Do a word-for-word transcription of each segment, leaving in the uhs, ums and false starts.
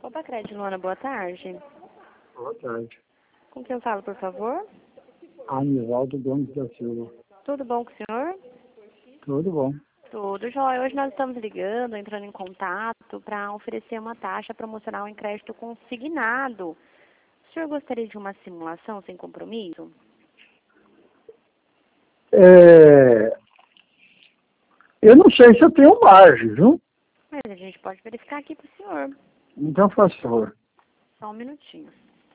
Copa Crédito, Luana, boa tarde. Boa tarde. Com quem eu falo, por favor? Anivaldo Gomes da Silva. Tudo bom com o senhor? Tudo bom. Tudo jóia. Hoje nós estamos ligando, entrando em contato para oferecer uma taxa promocional em crédito consignado. O senhor gostaria de uma simulação sem compromisso? É... Eu não sei se eu tenho margem, viu? Mas a gente pode verificar aqui para o senhor. Então, faz favor. Só um minutinho.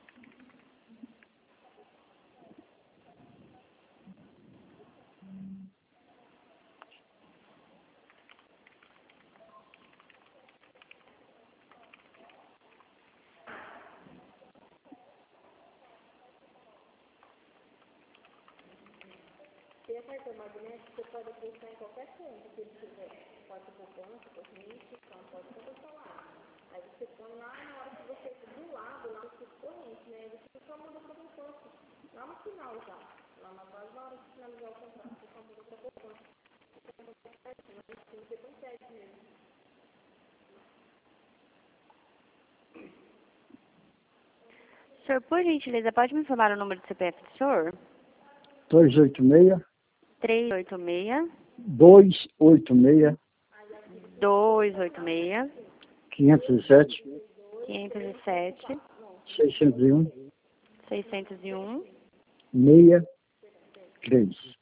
Se a cartão magnético, você pode aplicar em qualquer conta que ele tiver. Pode ser poupança, corrente, pode ser celular. Aí você põe lá na hora que você, do lado, lá no seu corrente, né? Você só muda para poupança. Lá no final já. Lá na base, na hora de finalizar o contrato, você só muda para poupança. Você consegue mesmo. Senhor, por gentileza, pode me falar o número do C P F do senhor? dois oito seis, três oito seis, dois oito seis, dois oito seis, quinhentos e sete, quinhentos e sete, seiscentos e um, seiscentos e um. sessenta e três.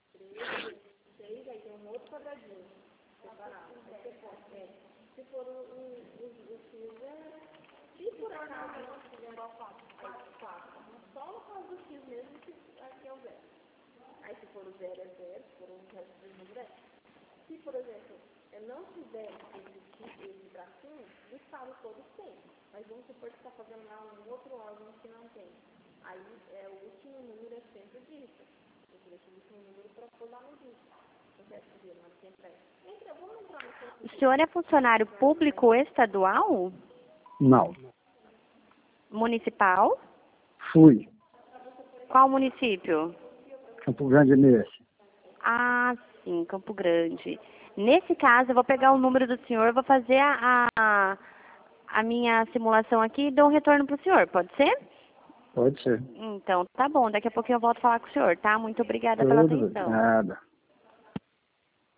Só no caso do X mesmo, que aqui é o zero. Aí se for o zero é zero, se for o resto do número é. Se, por exemplo, eu não tiver esse, esse bracinho, o estado todo tem. Mas vamos supor que está fazendo lá um outro órgão que não tem. Aí é, o último número é sempre dígito. Você deixa o último número para pôr lá no dígito. O resto dele, mas sempre é. Entra, vamos entrar no seu... O senhor é funcionário público estadual? Não. Municipal? Fui. Qual município? Campo Grande M S. Ah, sim, Campo Grande. Nesse caso, eu vou pegar o número do senhor, vou fazer a, a, a minha simulação aqui e dou um retorno para o senhor, pode ser? Pode ser. Então, tá bom. Daqui a pouquinho eu volto a falar com o senhor, tá? Muito obrigada pela Tudo bem. atenção. Nada.